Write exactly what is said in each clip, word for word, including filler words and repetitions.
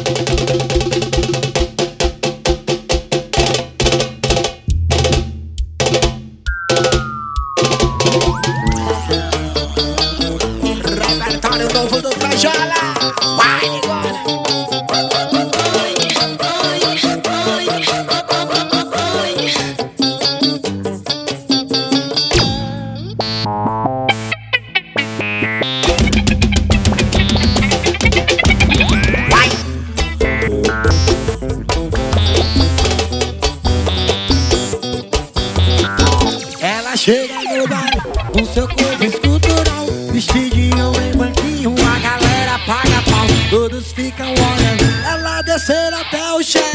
Repertório novo do Frajola. Vai, Nigona. Ela chega no baile com seu corpo escultural, vestidinho em branquinho, a galera paga pau, todos ficam olhando ela descer até o chão.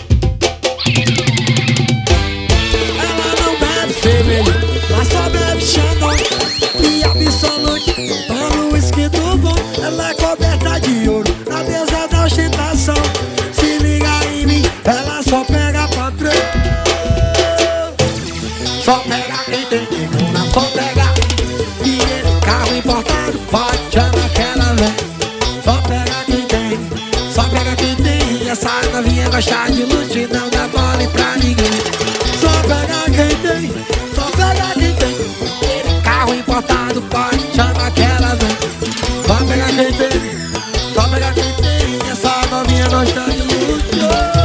Ela não bebe cerveja, mas só bebe Xandão e Absolute, toma um whisky do bom. Ela é coberta de ouro, a deusa da ostentação. Se liga em mim, ela só pega patrão. Só pega quem tem grana, só pega dinheiro, carro importado, pode chamar que ela vem. Só pega quem tem, só pega quem tem. Essa novinha gosta de luxo, não dá mole pra ninguém. Só pega quem tem, só pega quem tem dinheiro, carro importado, pode chamar que ela vem. Só pega quem tem, só pega quem tem. Essa novinha gosta de luxo.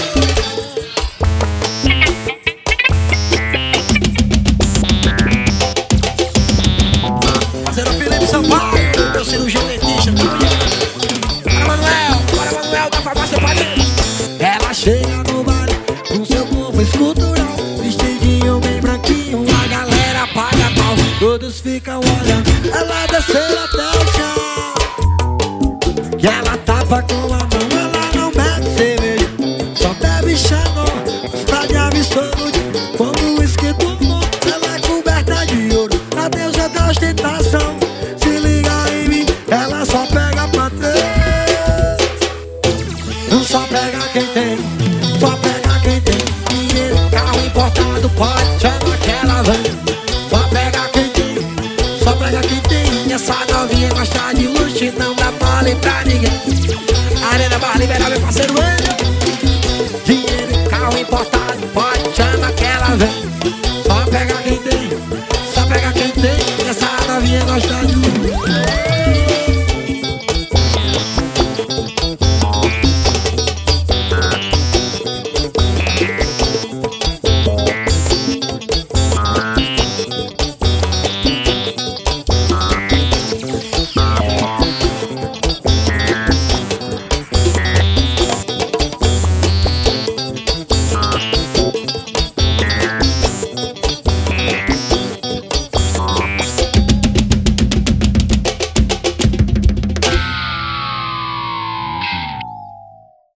São Paulo, meu cirurgião dentista. Bora, Manuel, bora, Manuel, da farmácia padrinho. Ela chega no baile com seu corpo escultural, vestidinho bem branquinho, a galera paga pau, todos ficam olhando ela descer até o chão. E ela tapa com a mão, ela não bebe cerveja, só bebe Xandão, está de Absolute, como o whisky do mundo. Ela é coberta de ouro, a deusa da ostentação. Ela só pega patrão, só pega quem tem, só pega quem tem dinheiro, carro importado, pode chamar que ela vem. Só pega quem tem, só pega quem tem. Essa novinha gosta de luxo, não dá mole pra ninguém. Arena Bar liberar meu parceiro, dinheiro, carro importado.